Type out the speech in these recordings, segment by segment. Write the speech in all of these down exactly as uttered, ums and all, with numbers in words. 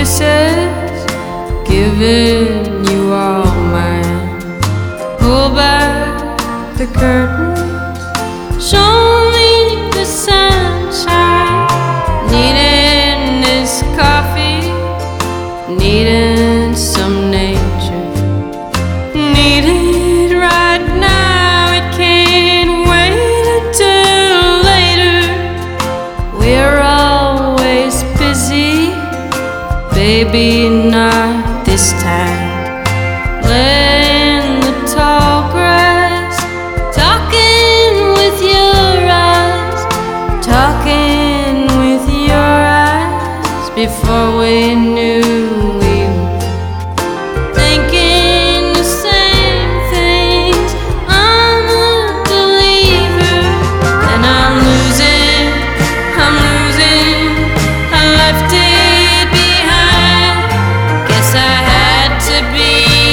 kisses, giving you all mine. Pull back the curtains, show me the sunshine. Needing this coffee, needing some nature, need it right now. It can't wait until later. We're always busy, baby, not this time. Laying the tall grass, talking with your eyes, talking with your eyes. Before we knew we were thinking the same things. I'm a believer, and I'm losing, I'm losing. I left it behind. Guess I had to be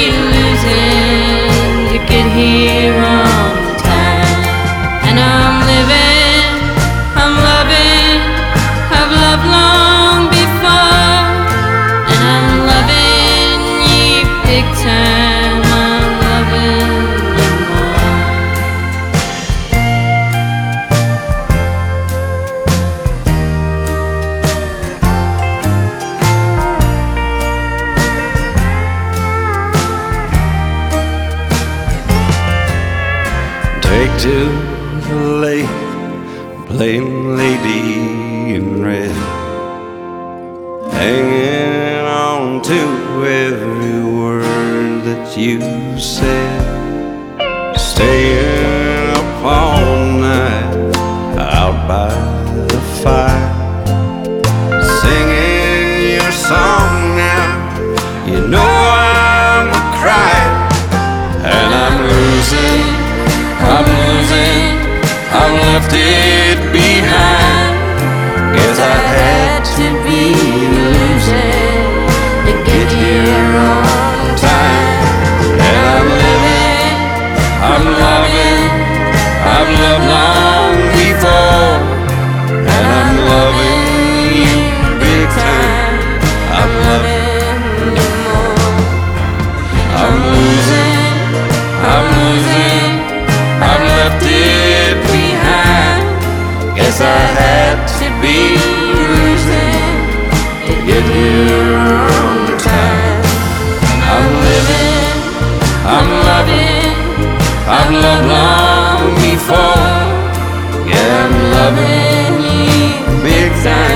losing to get here on time. And I'm living, I'm loving, I've loved long before, and I'm loving you big time. I'm loving you more. Take to the lake, plain lady in red, hanging on to every word that you said, staying up all night out by the fire, singing your song now. You know I'm crying, and I'm losing, I'm losing, I've left it behind. Guess I had to be losing to get here on time. And I'm living, I'm loving, I've loved long before, and I'm loving you big time. I'm loving you more. I'm losing, I'm losing, I've left it behind. Guess I had to be losing to get here on time. I'm living, I'm loving, I've loved long before. Yeah, I'm loving you big time.